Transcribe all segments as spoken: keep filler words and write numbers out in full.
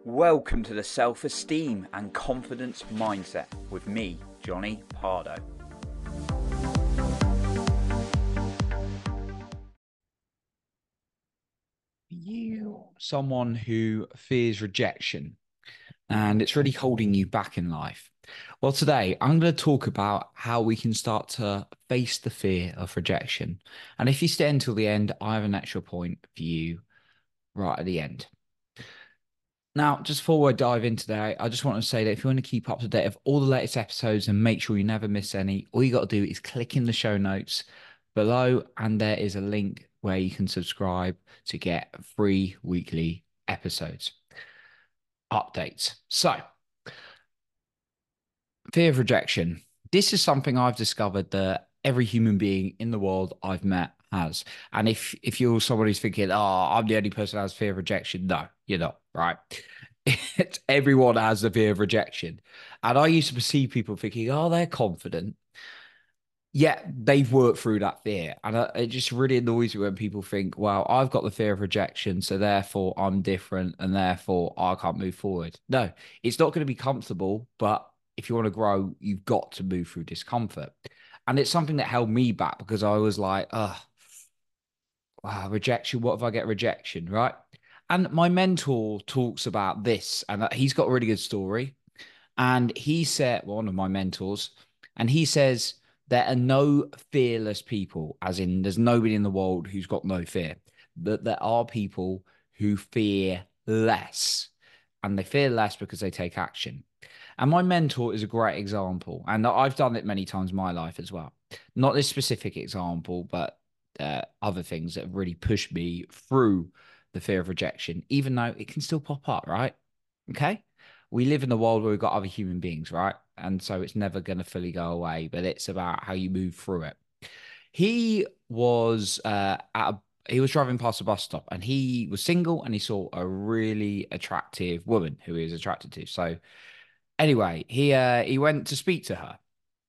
Welcome to the Self-Esteem and Confidence Mindset with me, Johnny Pardo. You someone who fears rejection and it's really holding you back in life? Well, today I'm going to talk about how we can start to face the fear of rejection. And if you stay until the end, I have an extra point for you right at the end. Now, just before I dive into that, I just want to say that if you want to keep up to date of all the latest episodes and make sure you never miss any, all you got to do is click in the show notes below, and there is a link where you can subscribe to get free weekly episodes updates. So, fear of rejection. This is something I've discovered that every human being in the world I've met has. And if if you're someone who's thinking, oh, I'm the only person who has fear of rejection, no, you're not, right? It's, everyone has the fear of rejection. And I used to perceive people thinking, oh, they're confident. Yeah, they've worked through that fear. And uh, it just really annoys me when people think, well, I've got the fear of rejection, so therefore I'm different and therefore I can't move forward. No, it's not going to be comfortable, but if you want to grow, you've got to move through discomfort. And it's something that held me back because I was like, oh, wow, rejection. What if I get rejection? Right. And my mentor talks about this, and uh, he's got a really good story. And he said, one of my mentors, and he says, there are no fearless people, as in there's nobody in the world who's got no fear. That there are people who fear less, and they fear less because they take action. And my mentor is a great example. And I've done it many times in my life as well. Not this specific example, but uh, other things that have really pushed me through the fear of rejection, even though it can still pop up, right? Okay. We live in a world where we've got other human beings, right? And so it's never going to fully go away, but it's about how you move through it. He was uh, at a he was driving past a bus stop and he was single and he saw a really attractive woman who he was attracted to. So anyway, he uh, he went to speak to her,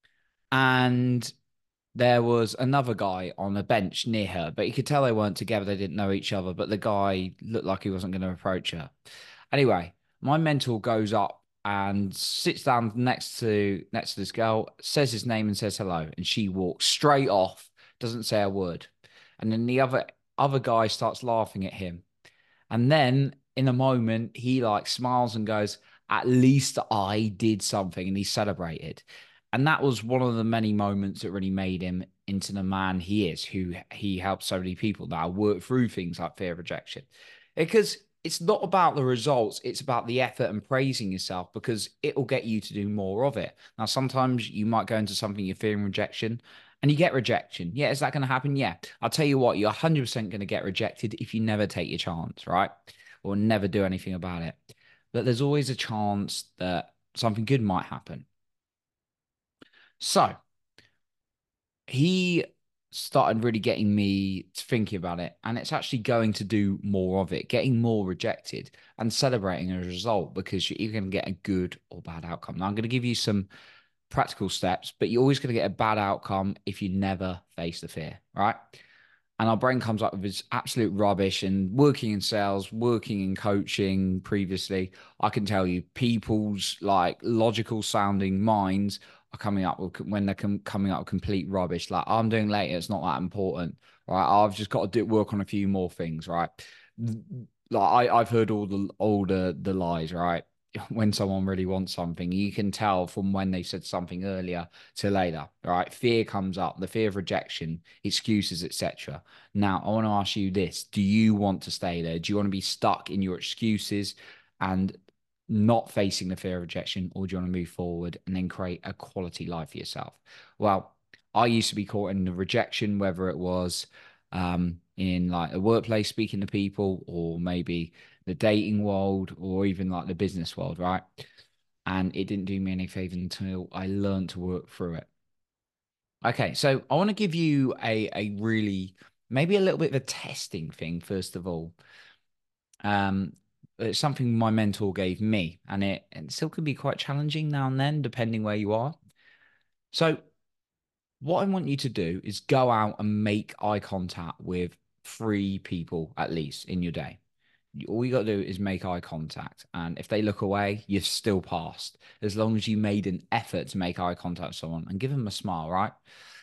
and there was another guy on a bench near her, but you could tell they weren't together. They didn't know each other, but the guy looked like he wasn't going to approach her. Anyway, my mentor goes up and sits down next to next to this girl, says his name and says hello, and she walks straight off, doesn't say a word. And then the other other guy starts laughing at him. And then in a moment, he like smiles and goes, at least I did something. And he celebrated. And that was one of the many moments that really made him into the man he is, who he helped so many people now work through things like fear of rejection. Because it's not about the results, it's about the effort and praising yourself because it will get you to do more of it. Now, sometimes you might go into something you're fearing rejection and you get rejection. Yeah, is that going to happen? Yeah. I'll tell you what, you're one hundred percent going to get rejected if you never take your chance, right? Or never do anything about it. But there's always a chance that something good might happen. So he started really getting me thinking about it. And it's actually going to do more of it, getting more rejected and celebrating as a result because you're either going to get a good or bad outcome. Now, I'm going to give you some practical steps, but you're always going to get a bad outcome if you never face the fear, right? And our brain comes up with this absolute rubbish. And working in sales, working in coaching previously, I can tell you people's like logical sounding minds are coming up with when they're com- coming up with complete rubbish. Like I'm doing later, it's not that important, right? I've just got to do work on a few more things, right? Like I, I've heard all the all the the lies, right? When someone really wants something, you can tell from when they said something earlier to later, right? Fear comes up, the fear of rejection, excuses, et cetera. Now, I want to ask you this. Do you want to stay there? Do you want to be stuck in your excuses and not facing the fear of rejection, or do you want to move forward and then create a quality life for yourself? Well, I used to be caught in the rejection, whether it was um, in like a workplace speaking to people, or maybe the dating world, or even like the business world, right? And it didn't do me any favor until I learned to work through it. Okay, so I want to give you a a really maybe a little bit of a testing thing first of all. Um, it's something my mentor gave me, and it, it still can be quite challenging now and then, depending where you are. So, what I want you to do is go out and make eye contact with three people at least in your day. all you got to do is make eye contact. And if they look away, you've still passed. As long as you made an effort to make eye contact with someone and give them a smile, right?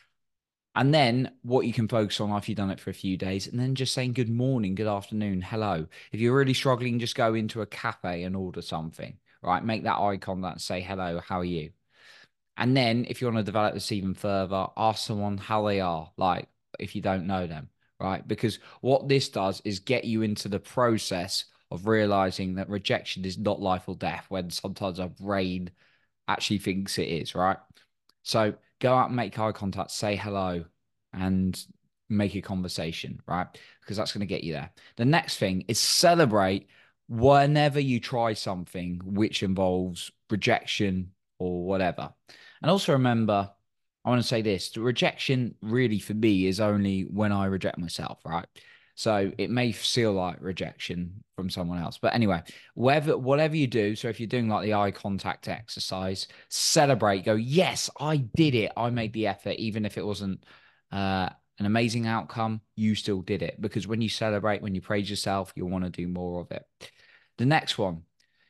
And then what you can focus on after you've done it for a few days, and then just saying good morning, good afternoon, hello. If you're really struggling, just go into a cafe and order something, right? Make that eye contact, say hello, how are you? And then if you want to develop this even further, ask someone how they are, like if you don't know them, right? Because what this does is get you into the process of realizing that rejection is not life or death when sometimes our brain actually thinks it is, right? So go out and make eye contact, say hello, and make a conversation, right? Because that's going to get you there. The next thing is celebrate whenever you try something which involves rejection or whatever. And also remember, I want to say this, the rejection really for me is only when I reject myself, right? So it may feel like rejection from someone else. But anyway, whatever, whatever you do, so if you're doing like the eye contact exercise, celebrate, go, yes, I did it. I made the effort, even if it wasn't uh, an amazing outcome, you still did it. Because when you celebrate, when you praise yourself, you'll want to do more of it. The next one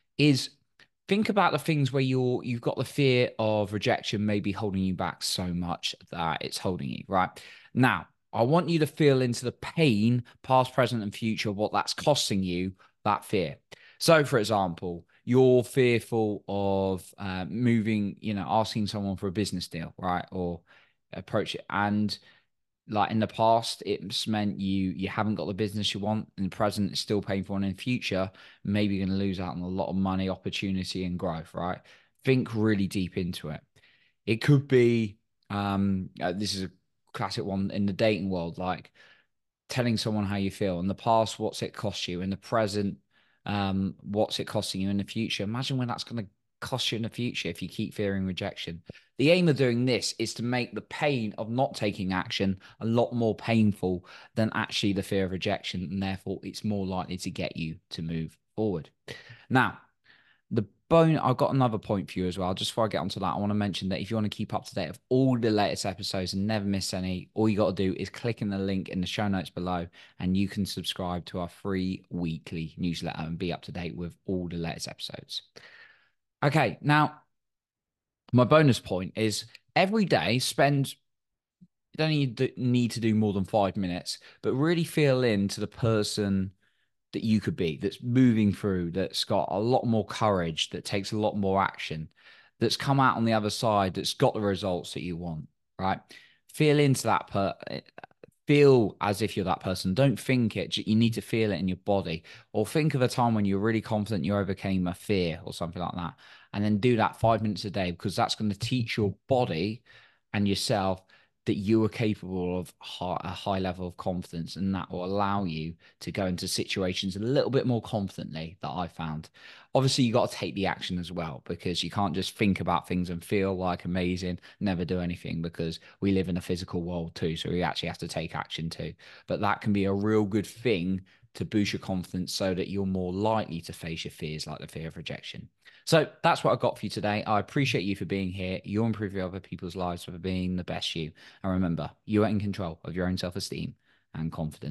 is think about the things where you're you've got the fear of rejection maybe holding you back so much that it's holding you, right? Now, I want you to feel into the pain, past, present, and future, what that's costing you, that fear. So, for example, you're fearful of uh, moving, you know, asking someone for a business deal, right? Or approach it. And like in the past, it's meant you you haven't got the business you want. In the present, it's still painful. And in the future, maybe you're going to lose out on a lot of money, opportunity, and growth, right? Think really deep into it. It could be, um, uh, this is a classic one in the dating world, like telling someone how you feel. In the past, what's it cost you? In the present, um, what's it costing you in the future? Imagine when that's going to cost you in the future if you keep fearing rejection. The aim of doing this is to make the pain of not taking action a lot more painful than actually the fear of rejection, and therefore it's more likely to get you to move forward. Now, the bone, I've got another point for you as well. Just before I get onto that, I want to mention that if you want to keep up to date of all the latest episodes and never miss any, all you got to do is click in the link in the show notes below and you can subscribe to our free weekly newsletter and be up to date with all the latest episodes. Okay, now my bonus point is every day spend, you don't need, need to do more than five minutes, but really feel into the person that you could be, that's moving through, that's got a lot more courage, that takes a lot more action, that's come out on the other side, that's got the results that you want, right? Feel into that, per feel as if you're that person. Don't think it. You need to feel it in your body. Or think of a time when you're really confident you overcame a fear or something like that. And then do that five minutes a day, because that's going to teach your body and yourself that you are capable of a high level of confidence, and that will allow you to go into situations a little bit more confidently, that I found. Obviously, you got to take the action as well, because you can't just think about things and feel like amazing, never do anything, because we live in a physical world too. So we actually have to take action too. But that can be a real good thing to boost your confidence so that you're more likely to face your fears, like the fear of rejection. So that's what I've got for you today. I appreciate you for being here. You're improving other people's lives for being the best you. And remember, you are in control of your own self-esteem and confidence.